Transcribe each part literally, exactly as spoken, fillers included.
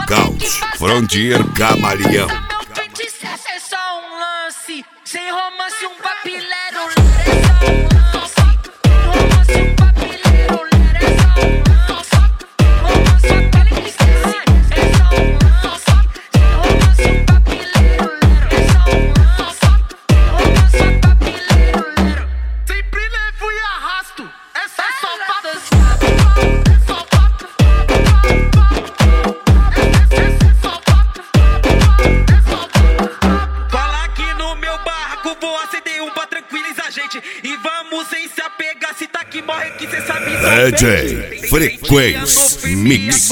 Caos, Frontier Camaleão. É só um lance, sem romance, um papilero. É só um lance, sem romance, um papilero. É só um lance, romance, aquele que esquece. É só um lance, sem romance, um papilero. É só um lance, romance, um papilero. Sempre levo e arrasto, essa é só papo. E vamos sem se apegar, se tá que morre que cê sabe. D J Frequência Mix.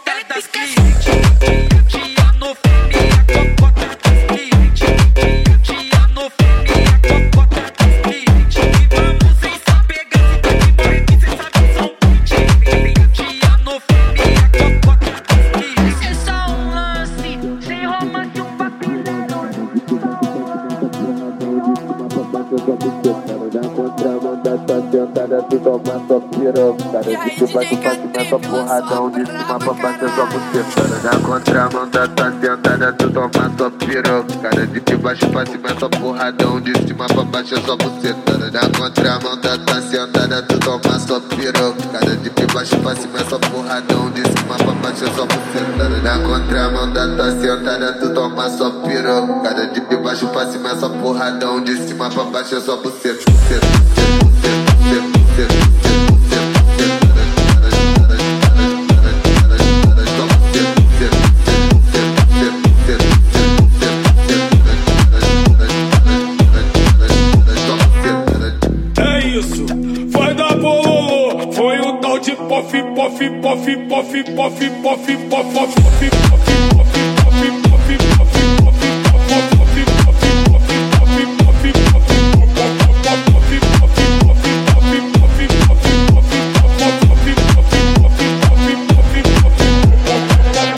Tu toma sua piroca, cara de que bate patimento, porradão de cima pra baixo só você. Na contramão da tua sentada, tu toma sua piroca, cara de que bate patimento, porradão de cima pra baixo só você. Na contramão da tua sentada, tu toma sua piroca, cara de que bate patimento, porradão de cima pra baixo só você. Na contramão da tua sentada, tu toma sua piroca, cara de que bate patimento, porradão de cima pra baixo só você. É isso, vai dar bololô. Foi o tal de pof, pof, pof, pof, pof, pof, pof, pof, pof, pof.